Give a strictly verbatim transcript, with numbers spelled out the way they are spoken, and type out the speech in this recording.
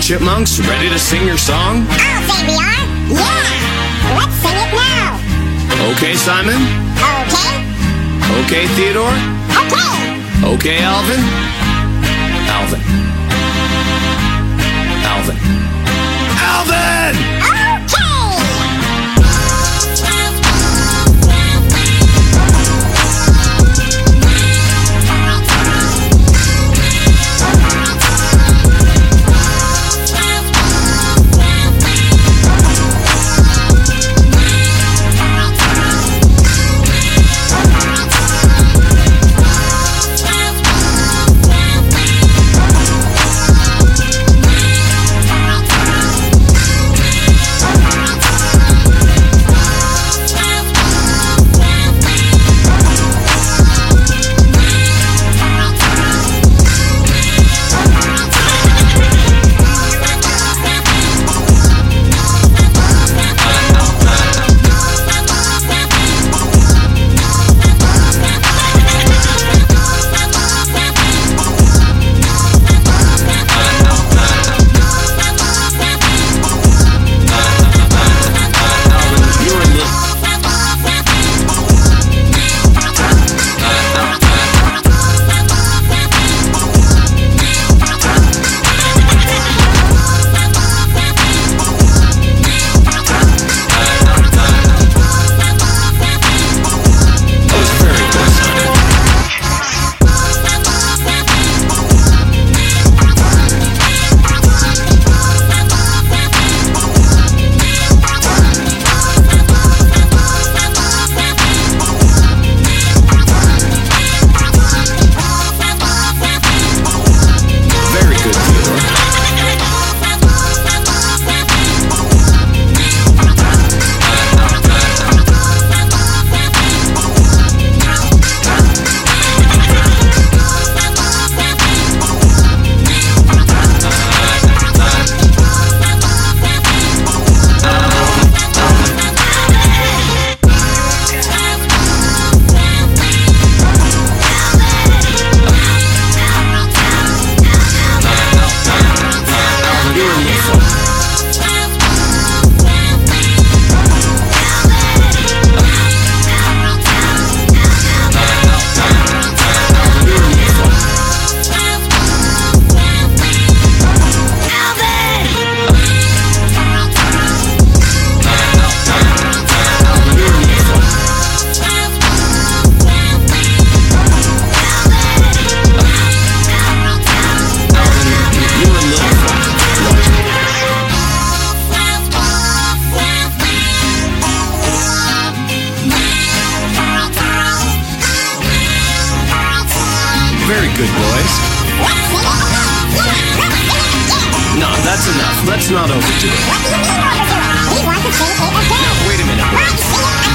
Chipmunks, ready to sing your song? I'll say we are. Yeah! Let's sing it now. Okay, Simon? Okay. Okay, Theodore? Okay. Okay, Alvin? Alvin. Alvin. Alvin! Very good, boys. No, that's enough. Let's not overdo it. What do you mean overdo it? We want to sing it again. Wait a minute, boys. Let's sing it